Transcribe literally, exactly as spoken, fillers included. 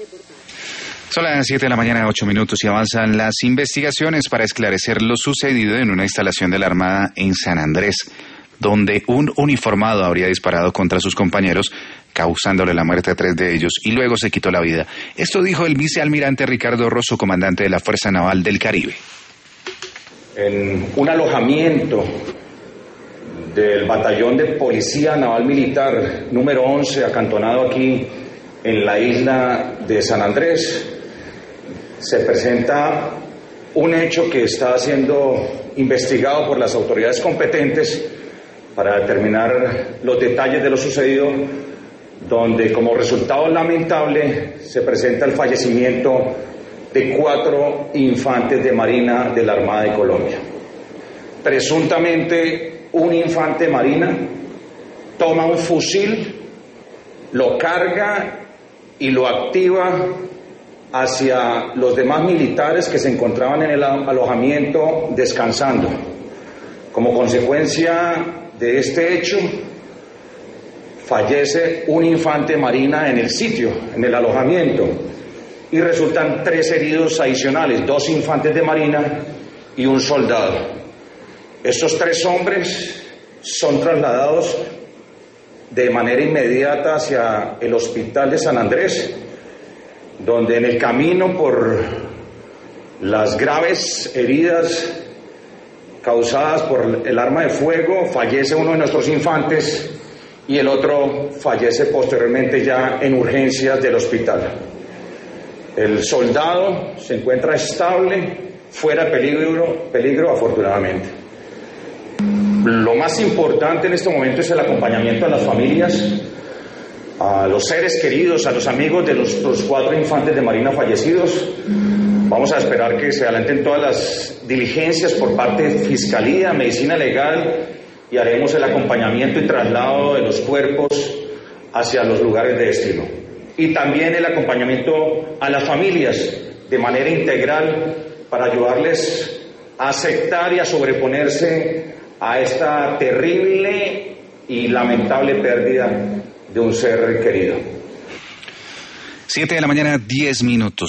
Son las siete de la mañana, ocho minutos, y avanzan las investigaciones para esclarecer lo sucedido en una instalación de la Armada en San Andrés, donde un uniformado habría disparado contra sus compañeros, causándole la muerte a tres de ellos, y luego se quitó la vida. Esto dijo el vicealmirante Ricardo Rosso, comandante de la Fuerza Naval del Caribe. En un alojamiento del Batallón de Policía Naval Militar número once, acantonado aquí en la isla de San Andrés, se presenta un hecho que está siendo investigado por las autoridades competentes para determinar los detalles de lo sucedido, donde como resultado lamentable se presenta el fallecimiento de cuatro infantes de Marina de la Armada de Colombia. Presuntamente un infante de Marina toma un fusil, lo carga y lo activa hacia los demás militares que se encontraban en el alojamiento descansando. Como consecuencia de este hecho, fallece un infante de Marina en el sitio, en el alojamiento, y resultan tres heridos adicionales, dos infantes de Marina y un soldado. Estos tres hombres son trasladados de manera inmediata hacia el hospital de San Andrés, donde en el camino por las graves heridas causadas por el arma de fuego fallece uno de nuestros infantes y el otro fallece posteriormente ya en urgencias del hospital. El soldado se encuentra estable, fuera de peligro, peligro afortunadamente. Lo más importante en este momento es el acompañamiento a las familias, a los seres queridos, a los amigos de los, los cuatro infantes de Marina fallecidos. Vamos a esperar que se adelanten todas las diligencias por parte de Fiscalía, Medicina Legal, y haremos el acompañamiento y traslado de los cuerpos hacia los lugares de destino. Y también el acompañamiento a las familias de manera integral para ayudarles a aceptar y a sobreponerse a esta terrible y lamentable pérdida de un ser querido. Siete de la mañana, diez minutos.